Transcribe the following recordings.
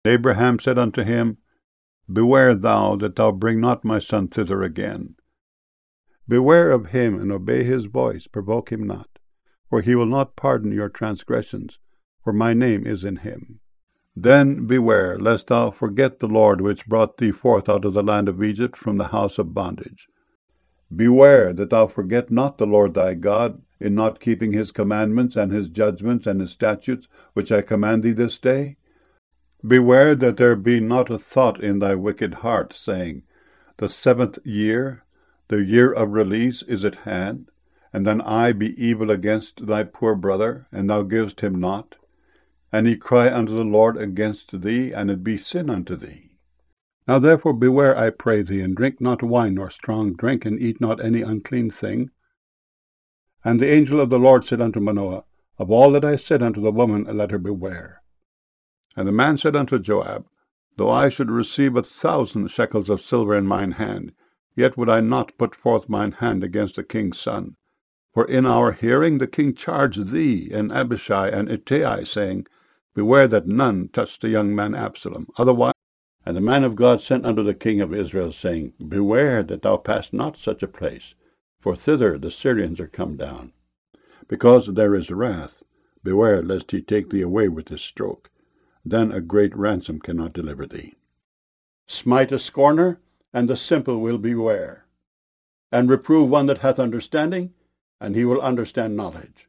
Abraham said unto him, Beware thou that thou bring not my son thither again. Beware of him, and obey his voice, provoke him not, for he will not pardon your transgressions, for my name is in him. Then beware, lest thou forget the Lord which brought thee forth out of the land of Egypt from the house of bondage. Beware that thou forget not the Lord thy God, in not keeping his commandments and his judgments and his statutes, which I command thee this day. Beware that there be not a thought in thy wicked heart, saying, The 7th year, the year of release, is at hand, and then I be evil against thy poor brother, and thou givest him not. And he cry unto the Lord against thee, and it be sin unto thee. Now therefore beware, I pray thee, and drink not wine nor strong drink, and eat not any unclean thing. And the angel of the Lord said unto Manoah, Of all that I said unto the woman, let her beware. And the man said unto Joab, Though I should receive 1,000 shekels of silver in mine hand, yet would I not put forth mine hand against the king's son. For in our hearing the king charged thee, and Abishai, and Ittai, saying, Beware that none touch the young man Absalom, otherwise. And the man of God sent unto the king of Israel, saying, Beware that thou pass not such a place, for thither the Syrians are come down. Because there is wrath, beware lest he take thee away with his stroke. Then a great ransom cannot deliver thee. Smite a scorner, and the simple will beware. And reprove one that hath understanding, and he will understand knowledge.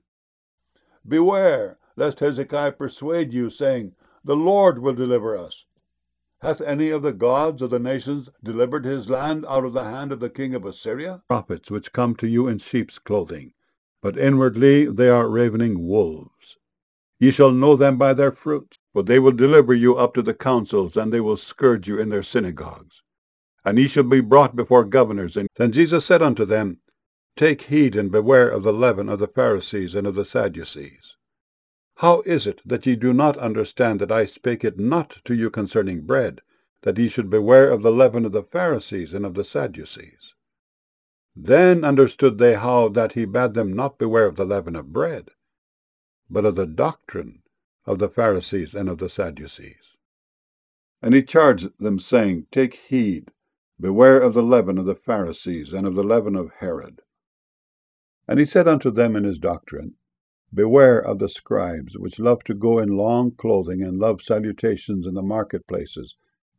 Beware lest Hezekiah persuade you, saying, The Lord will deliver us. Hath any of the gods of the nations delivered his land out of the hand of the king of Assyria? Prophets which come to you in sheep's clothing, but inwardly they are ravening wolves. Ye shall know them by their fruits, for they will deliver you up to the councils, and they will scourge you in their synagogues. And ye shall be brought before governors. And then Jesus said unto them, Take heed and beware of the leaven of the Pharisees and of the Sadducees. How is it that ye do not understand that I spake it not to you concerning bread, that ye should beware of the leaven of the Pharisees and of the Sadducees? Then understood they how that he bade them not beware of the leaven of bread, but of the doctrine of the Pharisees and of the Sadducees. And he charged them, saying, Take heed, beware of the leaven of the Pharisees and of the leaven of Herod. And he said unto them in his doctrine, Beware of the scribes, which love to go in long clothing, and love salutations in the marketplaces.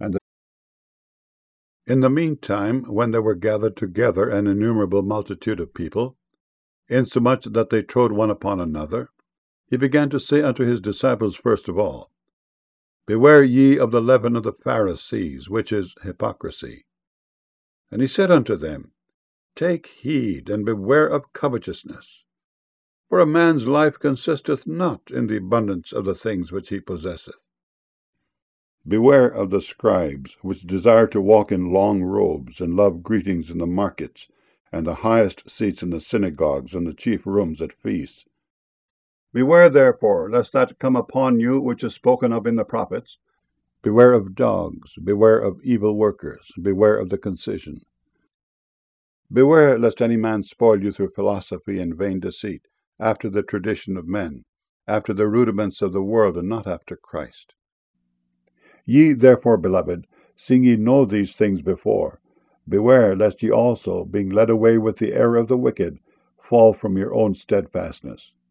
In the meantime, when there were gathered together an innumerable multitude of people, insomuch that they trode one upon another, he began to say unto his disciples first of all, Beware ye of the leaven of the Pharisees, which is hypocrisy. And he said unto them, Take heed, and beware of covetousness. For a man's life consisteth not in the abundance of the things which he possesseth. Beware of the scribes, which desire to walk in long robes, and love greetings in the markets, and the highest seats in the synagogues, and the chief rooms at feasts. Beware therefore, lest that come upon you which is spoken of in the prophets. Beware of dogs, beware of evil workers, beware of the concision. Beware lest any man spoil you through philosophy and vain deceit, after the tradition of men, after the rudiments of the world, and not after Christ. Ye therefore, beloved, seeing ye know these things before, beware lest ye also, being led away with the error of the wicked, fall from your own steadfastness.